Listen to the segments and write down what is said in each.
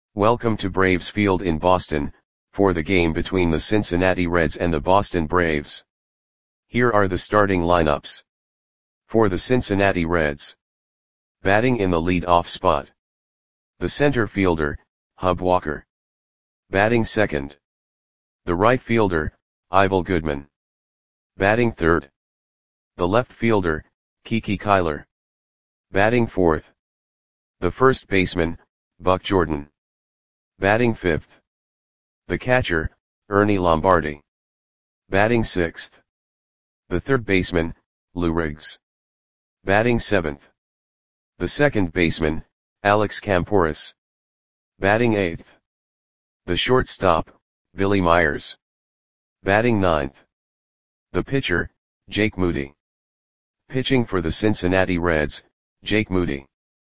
Welcome to Braves Field in Boston, for the game between the Cincinnati Reds and the Boston Braves. Here are the starting lineups. For the Cincinnati Reds. Batting in the lead-off spot. The center fielder, Hub Walker. Batting second. The right fielder, Ivel Goodman. Batting third. The left fielder, Kiki Kyler. Batting fourth. The first baseman, Buck Jordan. Batting fifth. The catcher, Ernie Lombardi. Batting sixth. The third baseman, Lou Riggs. Batting seventh. The second baseman, Alex Kamporus. Batting eighth. The shortstop, Billy Myers. Batting ninth. The pitcher, Jake Moody. Pitching for the Cincinnati Reds, Jake Moody.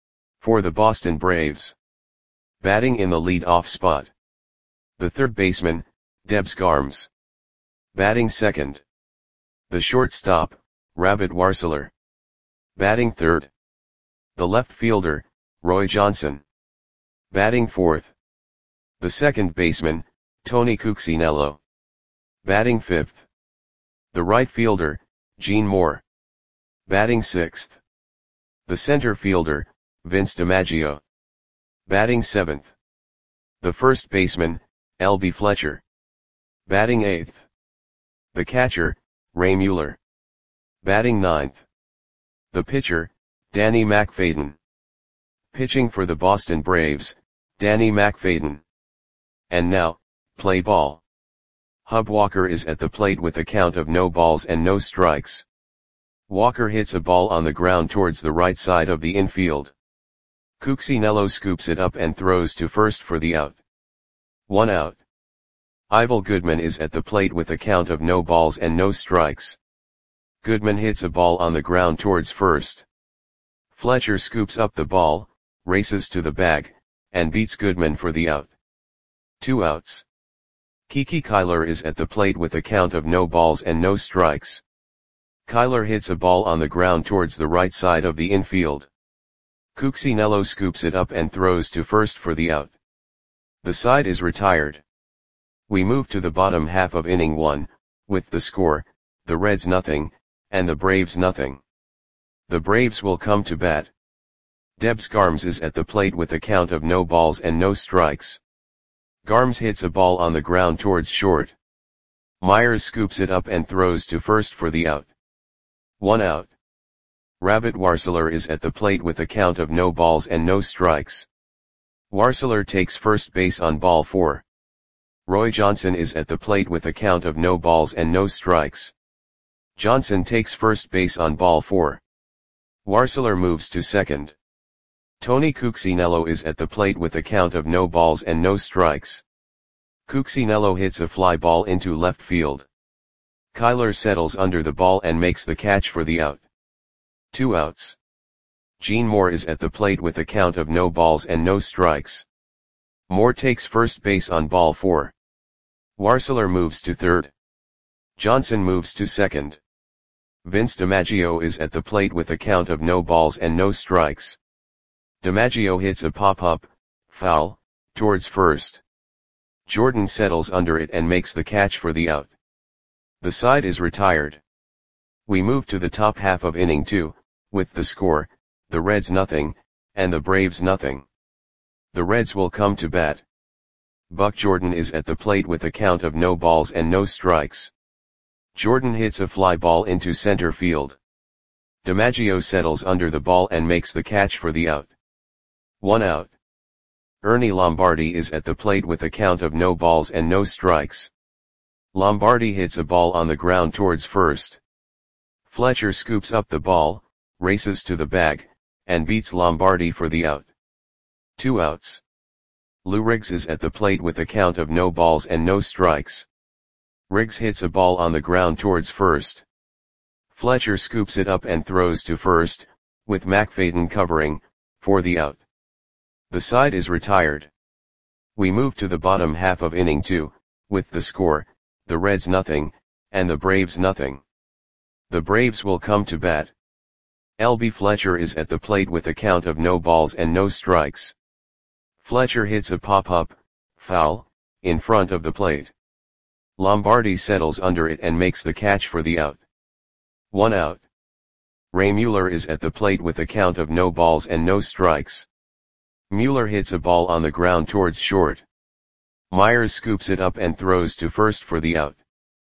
For the Boston Braves. Batting in the lead-off spot. The third baseman, Debs Garms. Batting second. The shortstop, Rabbit Warseler. Batting third. The left fielder, Roy Johnson. Batting fourth. The second baseman, Tony Cuccinello. Batting fifth. The right fielder, Gene Moore. Batting sixth. The center fielder, Vince DiMaggio. Batting seventh. The first baseman, L.B. Fletcher. Batting eighth. The catcher, Ray Mueller. Batting ninth. The pitcher, Danny McFadden. Pitching for the Boston Braves, Danny McFadden. And now, play ball. Hub Walker is at the plate with a count of no balls and no strikes. Walker hits a ball on the ground towards the right side of the infield. Cuccinello scoops it up and throws to first for the out. 1 out. Ivel Goodman is at the plate with a count of no balls and no strikes. Goodman hits a ball on the ground towards first. Fletcher scoops up the ball, races to the bag, and beats Goodman for the out. 2 outs. Kiki Kyler is at the plate with a count of no balls and no strikes. Kyler hits a ball on the ground towards the right side of the infield. Cuccinello scoops it up and throws to first for the out. The side is retired. We move to the bottom half of inning 1, with the score, the Reds nothing, and the Braves nothing. The Braves will come to bat. Debs Garms is at the plate with a count of no balls and no strikes. Garms hits a ball on the ground towards short. Myers scoops it up and throws to first for the out. 1 out. Rabbit Warseler is at the plate with a count of no balls and no strikes. Warseler takes first base on ball 4. Roy Johnson is at the plate with a count of no balls and no strikes. Johnson takes first base on ball 4. Warseler moves to second. Tony Cuccinello is at the plate with a count of no balls and no strikes. Cuccinello hits a fly ball into left field. Kyler settles under the ball and makes the catch for the out. 2 outs. Gene Moore is at the plate with a count of no balls and no strikes. Moore takes first base on ball 4. Warseler moves to third. Johnson moves to second. Vince DiMaggio is at the plate with a count of no balls and no strikes. DiMaggio hits a pop-up, foul, towards first. Jordan settles under it and makes the catch for the out. The side is retired. We move to the top half of inning 2, with the score, the Reds nothing, and the Braves nothing. The Reds will come to bat. Buck Jordan is at the plate with a count of no balls and no strikes. Jordan hits a fly ball into center field. DiMaggio settles under the ball and makes the catch for the out. 1 out. Ernie Lombardi is at the plate with a count of no balls and no strikes. Lombardi hits a ball on the ground towards first. Fletcher scoops up the ball, races to the bag, and beats Lombardi for the out. 2 outs. Lou Riggs is at the plate with a count of no balls and no strikes. Riggs hits a ball on the ground towards first. Fletcher scoops it up and throws to first, with McFadden covering, for the out. The side is retired. We move to the bottom half of inning 2, with the score, the Reds nothing, and the Braves nothing. The Braves will come to bat. L.B. Fletcher is at the plate with a count of no balls and no strikes. Fletcher hits a pop-up, foul, in front of the plate. Lombardi settles under it and makes the catch for the out. 1 out. Ray Mueller is at the plate with a count of no balls and no strikes. Mueller hits a ball on the ground towards short. Myers scoops it up and throws to first for the out.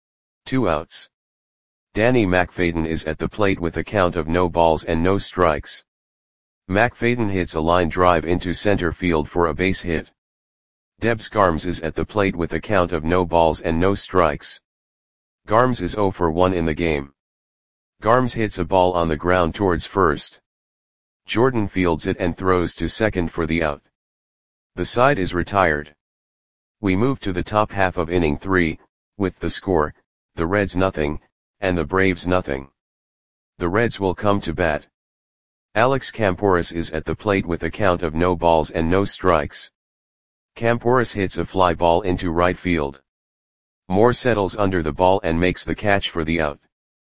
2 outs. Danny McFadden is at the plate with a count of no balls and no strikes. McFadden hits a line drive into center field for a base hit. Debs Garms is at the plate with a count of no balls and no strikes. Garms is 0 for 1 in the game. Garms hits a ball on the ground towards first. Jordan fields it and throws to second for the out. The side is retired. We move to the top half of inning 3, with the score, the Reds nothing, and the Braves nothing. The Reds will come to bat. Alex Camporis is at the plate with a count of no balls and no strikes. Camporis hits a fly ball into right field. Moore settles under the ball and makes the catch for the out.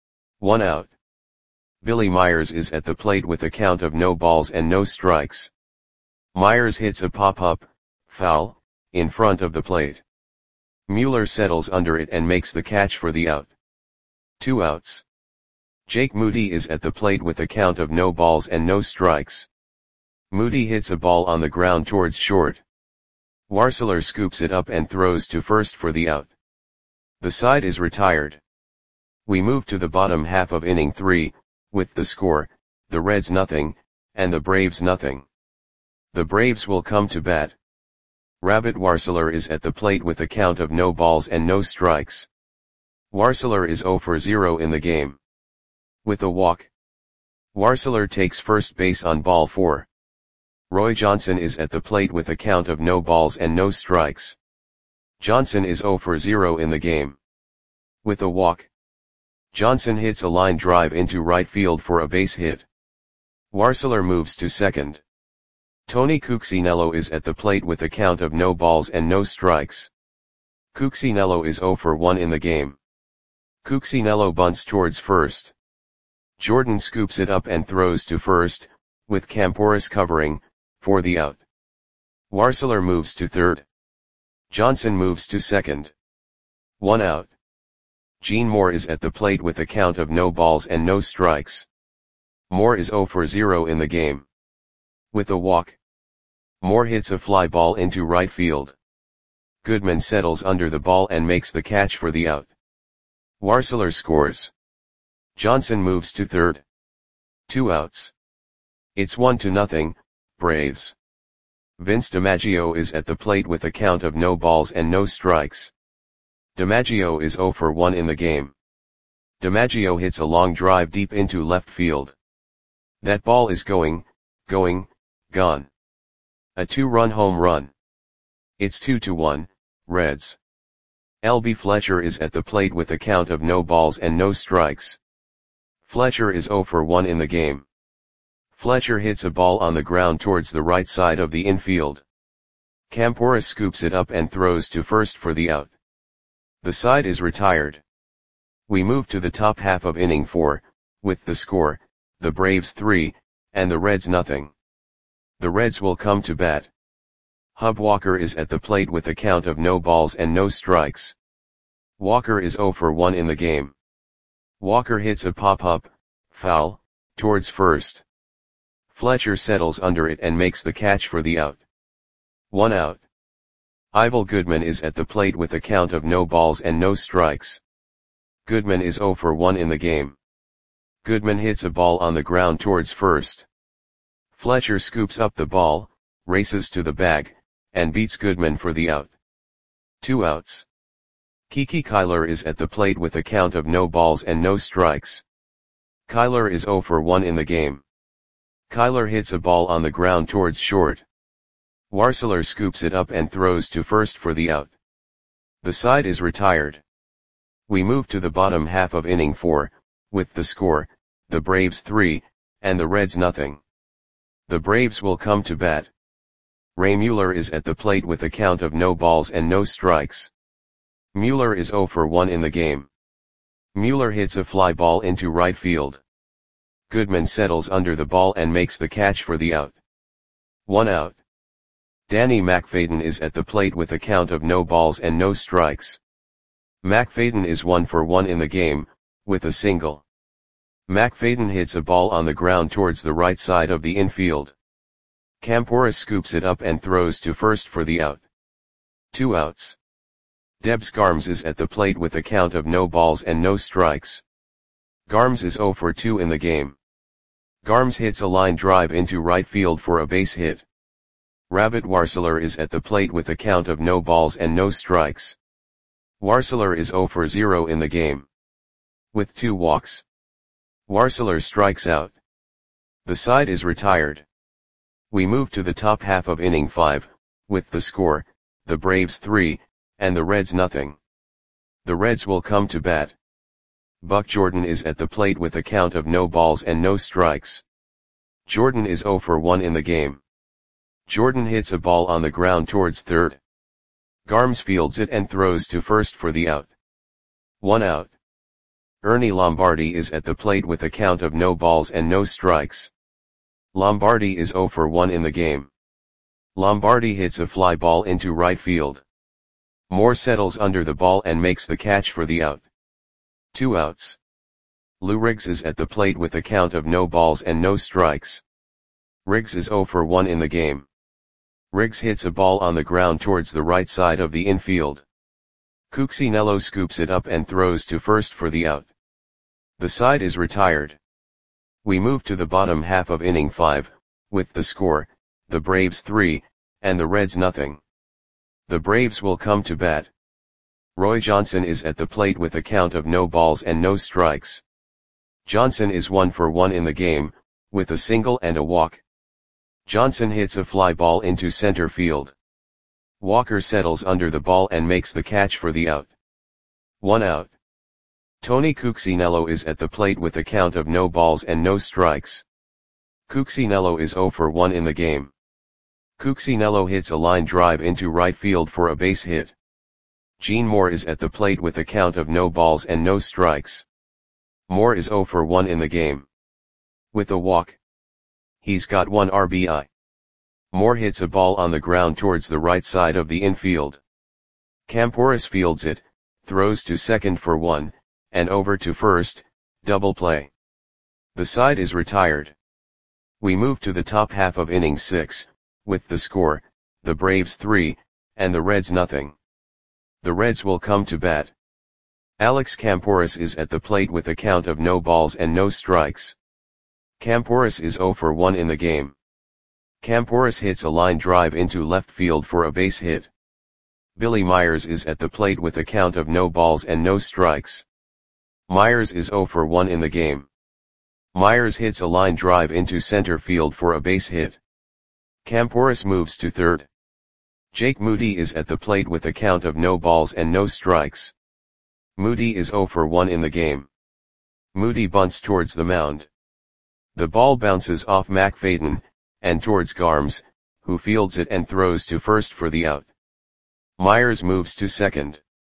1 out. Billy Myers is at the plate with a count of no balls and no strikes. Myers hits a pop-up, foul, in front of the plate. Mueller settles under it and makes the catch for the out. 2 outs. Jake Moody is at the plate with a count of no balls and no strikes. Moody hits a ball on the ground towards short. Warseler scoops it up and throws to first for the out. The side is retired. We move to the bottom half of inning 3, with the score, the Reds nothing, and the Braves nothing. The Braves will come to bat. Rabbit Warseler is at the plate with a count of no balls and no strikes. Warseler is 0 for 0 in the game. With a walk. Warseler takes first base on ball 4. Roy Johnson is at the plate with a count of no balls and no strikes. Johnson is 0 for 0 in the game. With a walk. Johnson hits a line drive into right field for a base hit. Warseler moves to second. Tony Cuccinello is at the plate with a count of no balls and no strikes. Cuccinello is 0 for 1 in the game. Cuccinello bunts towards first. Jordan scoops it up and throws to first, with Camporis covering, for the out. Warseler moves to third. Johnson moves to second. 1 out. Gene Moore is at the plate with a count of no balls and no strikes. Moore is 0 for 0 in the game. With a walk. Moore hits a fly ball into right field. Goodman settles under the ball and makes the catch for the out. Warseler scores. Johnson moves to third. 2 outs. It's 1-0, Braves. Vince DiMaggio is at the plate with a count of no balls and no strikes. DiMaggio is 0 for 1 in the game. DiMaggio hits a long drive deep into left field. That ball is gone. A 2-run home run. It's 2-1, Reds. L.B. Fletcher is at the plate with a count of no balls and no strikes. Fletcher is 0 for 1 in the game. Fletcher hits a ball on the ground towards the right side of the infield. Camporis scoops it up and throws to first for the out. The side is retired. We move to the top half of inning 4, with the score, the Braves 3, and the Reds nothing. The Reds will come to bat. Hub Walker is at the plate with a count of no balls and no strikes. Walker is 0 for 1 in the game. Walker hits a pop-up, foul, towards first. Fletcher settles under it and makes the catch for the out. 1 out. Ivel Goodman is at the plate with a count of no balls and no strikes. Goodman is 0 for 1 in the game. Goodman hits a ball on the ground towards first. Fletcher scoops up the ball, races to the bag, and beats Goodman for the out. 2 outs. Kiki Kyler is at the plate with a count of no balls and no strikes. Kyler is 0 for 1 in the game. Kyler hits a ball on the ground towards short. Warseler scoops it up and throws to first for the out. The side is retired. We move to the bottom half of inning 4, with the score, the Braves 3, and the Reds nothing. The Braves will come to bat. Ray Mueller is at the plate with a count of no balls and no strikes. Mueller is 0 for 1 in the game. Mueller hits a fly ball into right field. Goodman settles under the ball and makes the catch for the out. 1 out. Danny McFadden is at the plate with a count of no balls and no strikes. McFadden is 1 for 1 in the game, with a single. McFadden hits a ball on the ground towards the right side of the infield. Camporus scoops it up and throws to first for the out. 2 outs. Debs Garms is at the plate with a count of no balls and no strikes. Garms is 0 for 2 in the game. Garms hits a line drive into right field for a base hit. Rabbit Warseler is at the plate with a count of no balls and no strikes. Warseler is 0 for 0 in the game. With 2 walks. Warseler strikes out. The side is retired. We move to the top half of inning 5, with the score, the Braves 3, and the Reds nothing. The Reds will come to bat. Buck Jordan is at the plate with a count of no balls and no strikes. Jordan is 0 for 1 in the game. Jordan hits a ball on the ground towards third. Garms fields it and throws to first for the out. 1 out. Ernie Lombardi is at the plate with a count of no balls and no strikes. Lombardi is 0 for 1 in the game. Lombardi hits a fly ball into right field. Moore settles under the ball and makes the catch for the out. 2 outs. Lou Riggs is at the plate with a count of no balls and no strikes. Riggs is 0 for 1 in the game. Riggs hits a ball on the ground towards the right side of the infield. Cuccinello scoops it up and throws to first for the out. The side is retired. We move to the bottom half of inning 5, with the score, the Braves 3, and the Reds nothing. The Braves will come to bat. Roy Johnson is at the plate with a count of no balls and no strikes. Johnson is 1 for 1 in the game, with a single and a walk. Johnson hits a fly ball into center field. Walker settles under the ball and makes the catch for the out. 1 out. Tony Cuccinello is at the plate with a count of no balls and no strikes. Cuccinello is 0 for 1 in the game. Cuccinello hits a line drive into right field for a base hit. Gene Moore is at the plate with a count of no balls and no strikes. Moore is 0 for 1 in the game. With a walk. He's got 1 RBI. Moore hits a ball on the ground towards the right side of the infield. Camporus fields it, throws to second for 1, and over to first, double play. The side is retired. We move to the top half of inning 6, with the score, the Braves 3, and the Reds nothing. The Reds will come to bat. Alex Camporus is at the plate with a count of no balls and no strikes. Camporus is 0 for 1 in the game. Camporus hits a line drive into left field for a base hit. Billy Myers is at the plate with a count of no balls and no strikes. Myers is 0 for 1 in the game. Myers hits a line drive into center field for a base hit. Camporus moves to third. Jake Moody is at the plate with a count of no balls and no strikes. Moody is 0 for 1 in the game. Moody bunts towards the mound. The ball bounces off McFadden, and towards Garms, who fields it and throws to first for the out. Myers moves to second.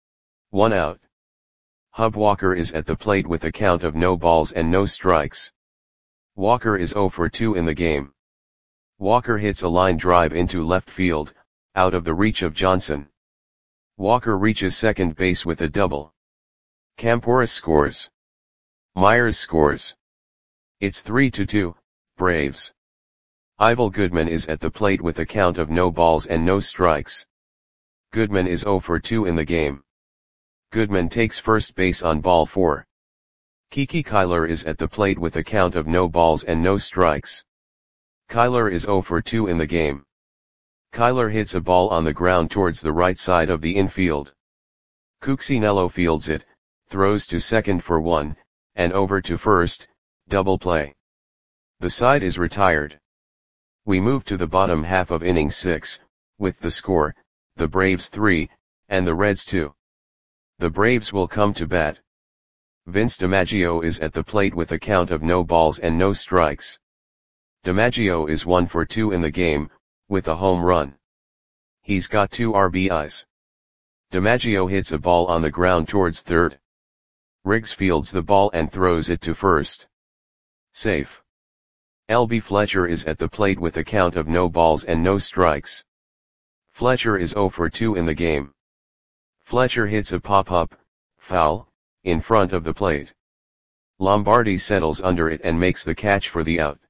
1 out. Hub Walker is at the plate with a count of no balls and no strikes. Walker is 0 for 2 in the game. Walker hits a line drive into left field, out of the reach of Johnson. Walker reaches second base with a double. Camporus scores. Myers scores. It's 3-2, Braves. Ivel Goodman is at the plate with a count of no balls and no strikes. Goodman is 0 for 2 in the game. Goodman takes first base on ball 4. Kiki Kyler is at the plate with a count of no balls and no strikes. Kyler is 0 for 2 in the game. Kyler hits a ball on the ground towards the right side of the infield. Cuccinello fields it, throws to second for 1, and over to first, double play. The side is retired. We move to the bottom half of inning 6, with the score, the Braves 3, and the Reds 2. The Braves will come to bat. Vince DiMaggio is at the plate with a count of no balls and no strikes. DiMaggio is 1 for 2 in the game, with a home run. He's got 2 RBIs. DiMaggio hits a ball on the ground towards third. Riggs fields the ball and throws it to first. Safe. L.B. Fletcher is at the plate with a count of no balls and no strikes. Fletcher is 0 for 2 in the game. Fletcher hits a pop-up, foul, in front of the plate. Lombardi settles under it and makes the catch for the out.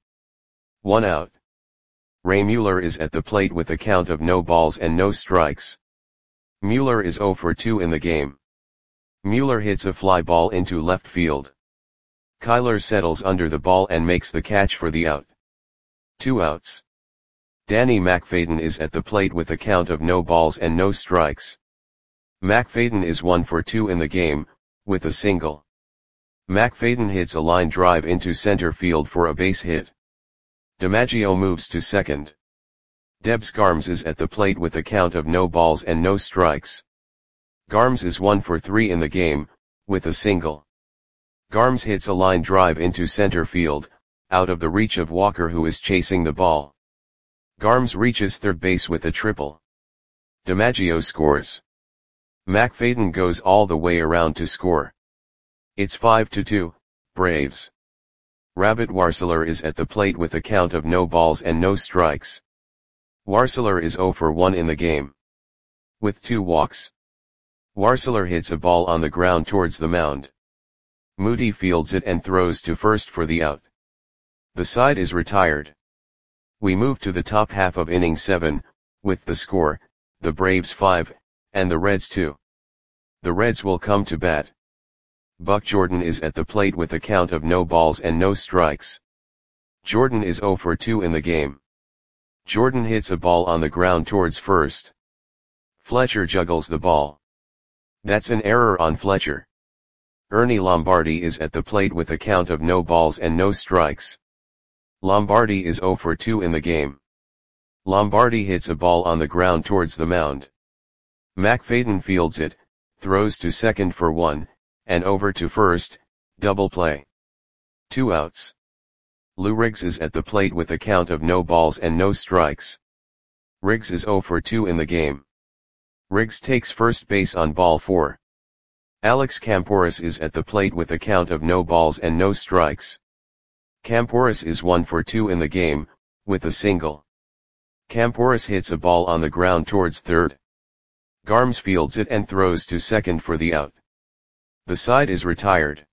1 out. Ray Mueller is at the plate with a count of no balls and no strikes. Mueller is 0 for 2 in the game. Mueller hits a fly ball into left field. Kyler settles under the ball and makes the catch for the out. 2 outs. Danny McFadden is at the plate with a count of no balls and no strikes. McFadden is 1 for 2 in the game, with a single. McFadden hits a line drive into center field for a base hit. DiMaggio moves to second. Debs Garms is at the plate with a count of no balls and no strikes. Garms is 1 for 3 in the game, with a single. Garms hits a line drive into center field, out of the reach of Walker who is chasing the ball. Garms reaches third base with a triple. DiMaggio scores. McFadden goes all the way around to score. It's 5-2, Braves. Rabbit Warseler is at the plate with a count of no balls and no strikes. Warseler is 0 for 1 in the game. With 2 walks. Warseler hits a ball on the ground towards the mound. Moody fields it and throws to first for the out. The side is retired. We move to the top half of inning 7, with the score, the Braves 5, and the Reds 2. The Reds will come to bat. Buck Jordan is at the plate with a count of no balls and no strikes. Jordan is 0 for 2 in the game. Jordan hits a ball on the ground towards first. Fletcher juggles the ball. That's an error on Fletcher. Ernie Lombardi is at the plate with a count of no balls and no strikes. Lombardi is 0 for 2 in the game. Lombardi hits a ball on the ground towards the mound. McFadden fields it, throws to second for 1, and over to first, double play. 2 outs. Lou Riggs is at the plate with a count of no balls and no strikes. Riggs is 0 for 2 in the game. Riggs takes first base on ball 4. Alex Camporis is at the plate with a count of no balls and no strikes. Camporis is 1 for 2 in the game, with a single. Camporis hits a ball on the ground towards third. Garms fields it and throws to second for the out. The side is retired.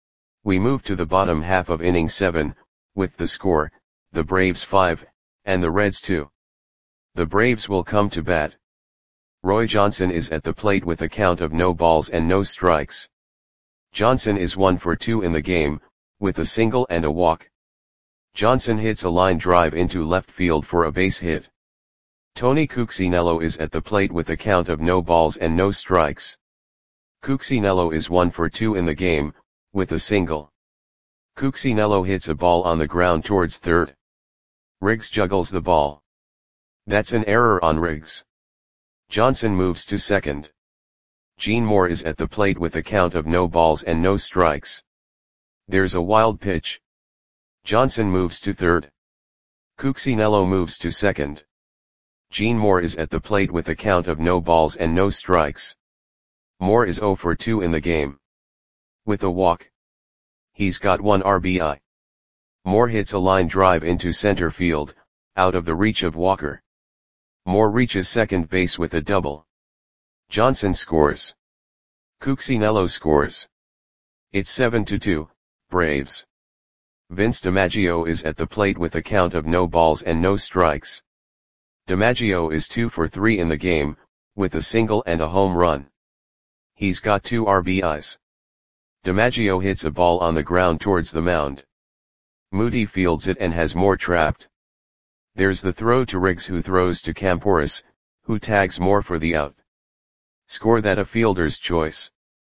We move to the bottom half of inning 7, with the score, the Braves 5, and the Reds 2. The Braves will come to bat. Roy Johnson is at the plate with a count of no balls and no strikes. Johnson is 1 for 2 in the game, with a single and a walk. Johnson hits a line drive into left field for a base hit. Tony Cuccinello is at the plate with a count of no balls and no strikes. Cuccinello is 1 for 2 in the game, with a single. Cuccinello hits a ball on the ground towards third. Riggs juggles the ball. That's an error on Riggs. Johnson moves to second. Gene Moore is at the plate with a count of no balls and no strikes. There's a wild pitch. Johnson moves to third. Cuccinello moves to second. Gene Moore is at the plate with a count of no balls and no strikes. Moore is 0 for 2 in the game. With a walk. He's got 1 RBI. Moore hits a line drive into center field, out of the reach of Walker. Moore reaches second base with a double. Johnson scores. Cuccinello scores. It's 7-2, Braves. Vince DiMaggio is at the plate with a count of no balls and no strikes. DiMaggio is 2 for 3 in the game, with a single and a home run. He's got 2 RBIs. DiMaggio hits a ball on the ground towards the mound. Moody fields it and has Moore trapped. There's the throw to Riggs who throws to Camporis, who tags Moore for the out. Score that a fielder's choice.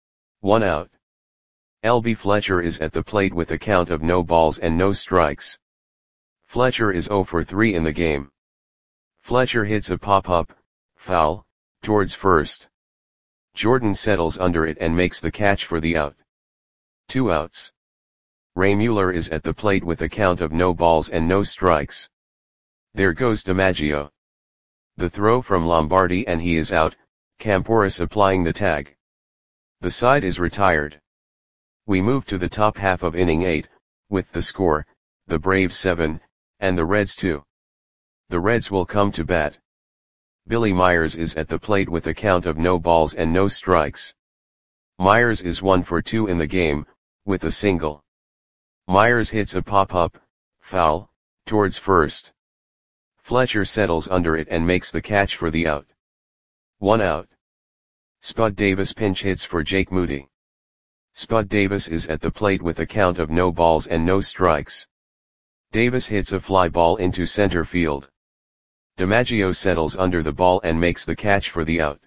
1 out. L.B. Fletcher is at the plate with a count of no balls and no strikes. Fletcher is 0 for 3 in the game. Fletcher hits a pop-up, foul, towards first. Jordan settles under it and makes the catch for the out. 2 outs. Ray Mueller is at the plate with a count of no balls and no strikes. There goes DiMaggio. The throw from Lombardi and he is out, Camporis applying the tag. The side is retired. We move to the top half of inning 8, with the score, the Braves 7, and the Reds 2. The Reds will come to bat. Billy Myers is at the plate with a count of no balls and no strikes. Myers is 1 for 2 in the game, with a single. Myers hits a pop-up, foul, towards first. Fletcher settles under it and makes the catch for the out. 1 out. Spud Davis pinch hits for Jake Moody. Spud Davis is at the plate with a count of no balls and no strikes. Davis hits a fly ball into center field. DiMaggio settles under the ball and makes the catch for the out.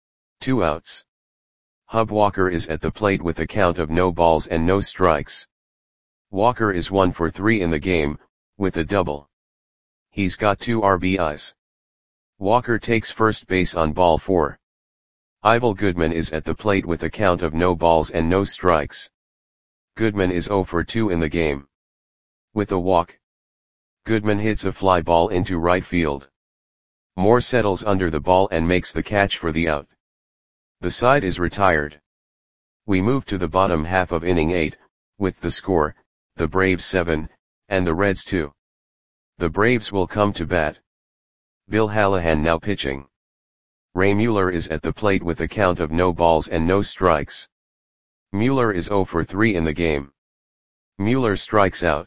2 outs. Hub Walker is at the plate with a count of no balls and no strikes. Walker is 1 for 3 in the game, with a double. He's got 2 RBIs. Walker takes first base on ball 4. Ivel Goodman is at the plate with a count of no balls and no strikes. Goodman is 0 for 2 in the game. With a walk. Goodman hits a fly ball into right field. Moore settles under the ball and makes the catch for the out. The side is retired. We move to the bottom half of inning 8, with the score, the Braves 7, and the Reds 2. The Braves will come to bat. Bill Hallahan now pitching. Ray Mueller is at the plate with a count of no balls and no strikes. Mueller is 0 for 3 in the game. Mueller strikes out.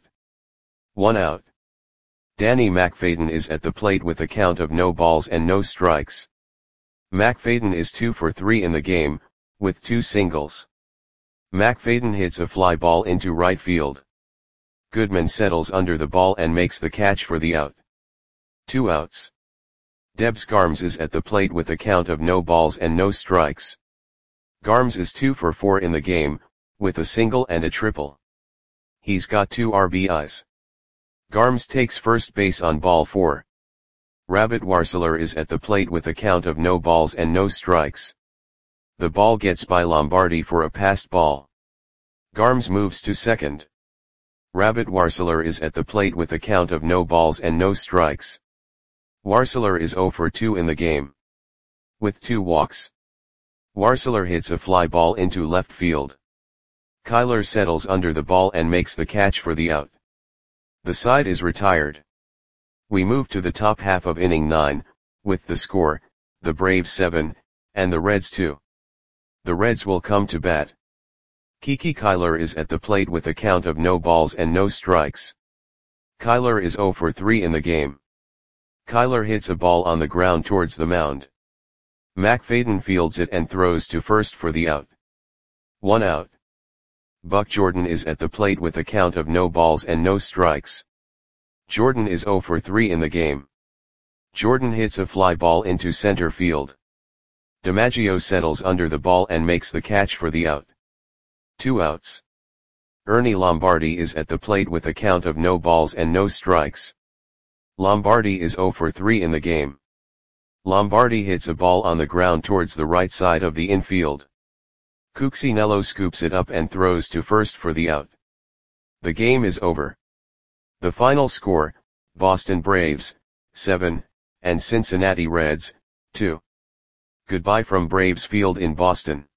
1 out. Danny McFadden is at the plate with a count of no balls and no strikes. McFadden is 2 for 3 in the game, with 2 singles. McFadden hits a fly ball into right field. Goodman settles under the ball and makes the catch for the out. 2 outs. Debs Garms is at the plate with a count of no balls and no strikes. Garms is 2 for 4 in the game, with a single and a triple. He's got 2 RBIs. Garms takes first base on ball 4. Rabbit Warseler is at the plate with a count of no balls and no strikes. The ball gets by Lombardi for a passed ball. Garms moves to second. Rabbit Warseler is at the plate with a count of no balls and no strikes. Warseler is 0 for 2 in the game. With 2 walks. Warseler hits a fly ball into left field. Kyler settles under the ball and makes the catch for the out. The side is retired. We move to the top half of inning 9, with the score, the Braves 7, and the Reds 2. The Reds will come to bat. Kiki Kyler is at the plate with a count of no balls and no strikes. Kyler is 0 for 3 in the game. Kyler hits a ball on the ground towards the mound. McFadden fields it and throws to first for the out. 1 out. Buck Jordan is at the plate with a count of no balls and no strikes. Jordan is 0 for 3 in the game. Jordan hits a fly ball into center field. DiMaggio settles under the ball and makes the catch for the out. 2 outs. Ernie Lombardi is at the plate with a count of no balls and no strikes. Lombardi is 0 for 3 in the game. Lombardi hits a ball on the ground towards the right side of the infield. Cuccinello scoops it up and throws to first for the out. The game is over. The final score, Boston Braves, 7, and Cincinnati Reds, 2. Goodbye from Braves Field in Boston.